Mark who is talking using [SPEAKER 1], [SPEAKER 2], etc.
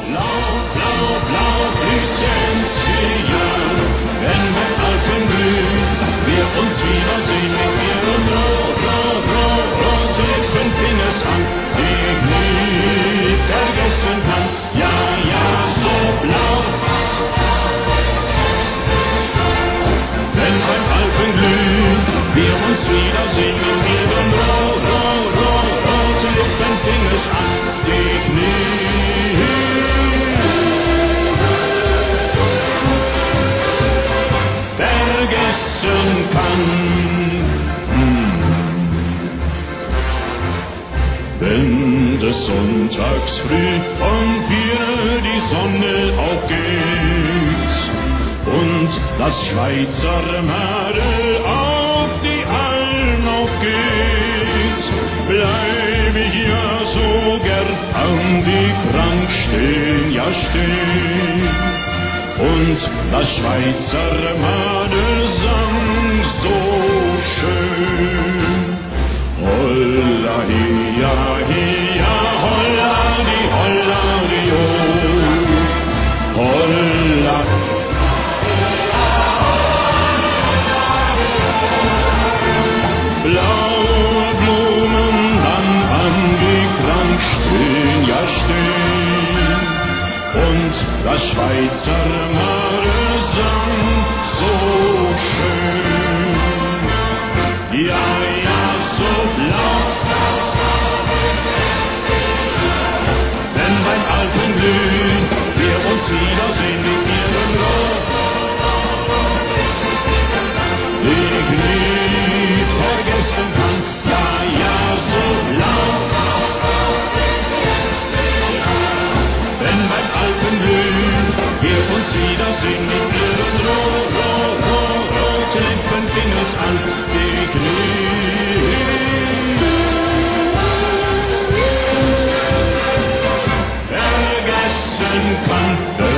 [SPEAKER 1] blau, blau, blau blüht Sion. Wenn beim Alpenglühen wir uns wiedersehen mit ihren roten Lippen fing es an, die ich nie vergessen kann. Ja, ja, so blau. Wenn beim Alpenglühen wir uns wiedersehen mit ihren roten Lippen fing es an, die ich nie vergessen kann. Wenn des Sonntags früh um 4 die Sonne aufgeht und das Schweizer Mädel auf die Alm aufgeht, bleib ich ja so gern an die Krank stehen, ja stehen. Und das Schweizer Mädel sang so schön. Holla, hia, hia, holla, di, oh. Holla, blaue Blumen an die Krank stehen, ja stehen. Und das Schweizer Mädel sang so schön. Ja, ja, so blau. Wenn beim Alpenglühen wir uns wiedersehen mit ihren die ich nie vergessen kann. Ja, ja, so blau. Wenn beim Alpenglühen wir uns wiedersehen mit ihren roten Lippen fing es an, die ich nie vergessen kann.